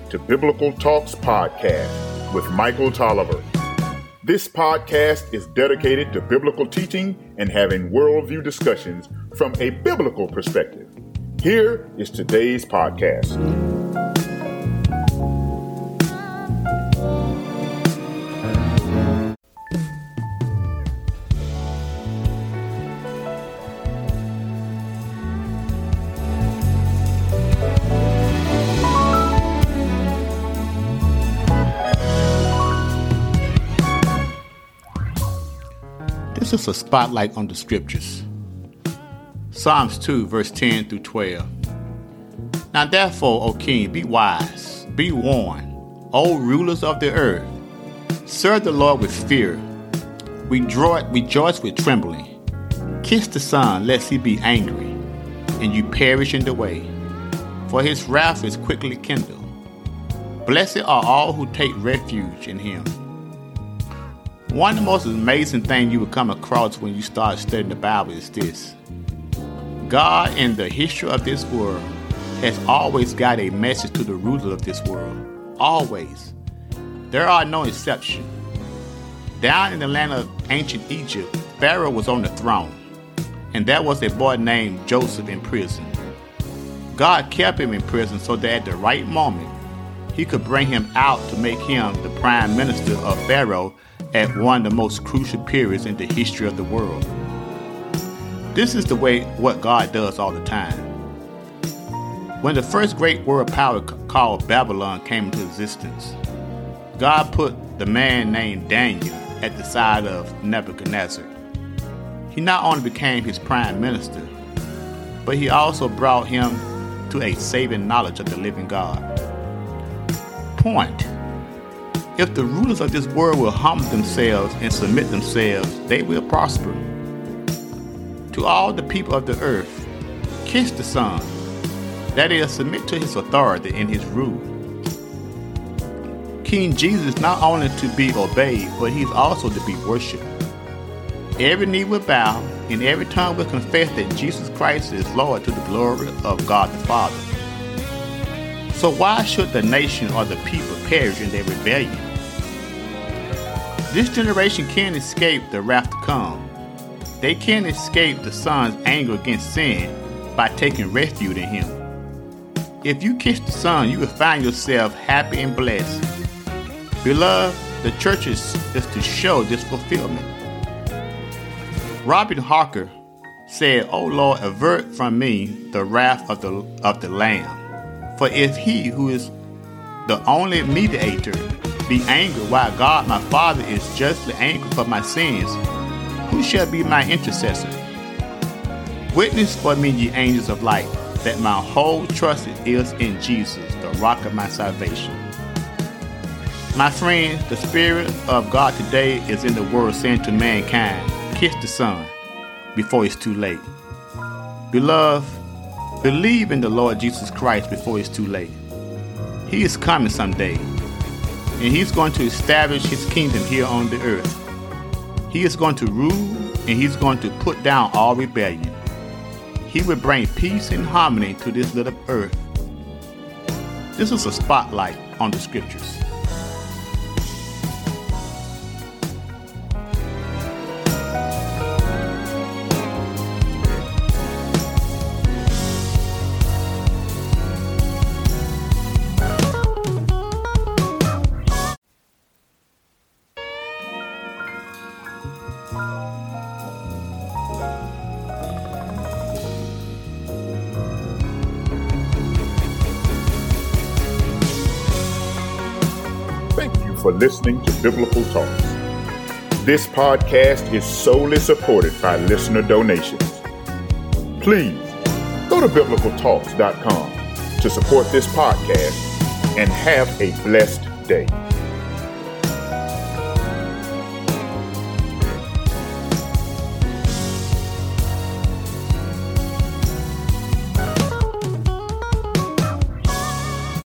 to Biblical Talks Podcast with Michael Tolliver. This podcast is dedicated to biblical teaching and having worldview discussions from a biblical perspective. Here is today's podcast. This is a spotlight on the scriptures. Psalms 2, verse 10 through 12. Now therefore, O king, be wise, be warned, O rulers of the earth. Serve the Lord with fear. Rejoice with trembling. Kiss the Son, lest he be angry, and you perish in the way. For his wrath is quickly kindled. Blessed are all who take refuge in him. One of the most amazing things you will come across when you start studying the Bible is this. God in the history of this world has always got a message to the rulers of this world. Always. There are no exceptions. Down in the land of ancient Egypt, Pharaoh was on the throne, and there was a boy named Joseph in prison. God kept him in prison so that at the right moment, he could bring him out to make him the prime minister of Pharaoh at one of the most crucial periods in the history of the world. This is the way what God does all the time. When the first great world power called Babylon came into existence, God put the man named Daniel at the side of Nebuchadnezzar. He not only became his prime minister, but he also brought him to a saving knowledge of the living God. Point. If the rulers of this world will humble themselves and submit themselves, they will prosper. To all the people of the earth, kiss the Son, that is, submit to his authority and his rule. King Jesus is not only to be obeyed, but he's also to be worshipped. Every knee will bow, and every tongue will confess that Jesus Christ is Lord to the glory of God the Father. So why should the nation or the people perish in their rebellion? This generation can't escape the wrath to come. They can't escape the Son's anger against sin by taking refuge in him. If you kiss the Son, you will find yourself happy and blessed. Beloved, the church is to show this fulfillment. Robert Harker said, O Lord, avert from me the wrath of the Lamb. For if he who is the only mediator be angry while God my Father is justly angry for my sins, who shall be my intercessor? Witness for me, ye angels of light, that my whole trust is in Jesus, the rock of my salvation. My friend, the Spirit of God today is in the world saying to mankind, kiss the Son before it's too late. Beloved, believe in the Lord Jesus Christ before it's too late. He is coming someday, and he's going to establish his kingdom here on the earth. He is going to rule, and he's going to put down all rebellion. He will bring peace and harmony to this little earth. This is a spotlight on the scriptures. For listening to Biblical Talks. This podcast is solely supported by listener donations. Please go to biblicaltalks.com to support this podcast and have a blessed day.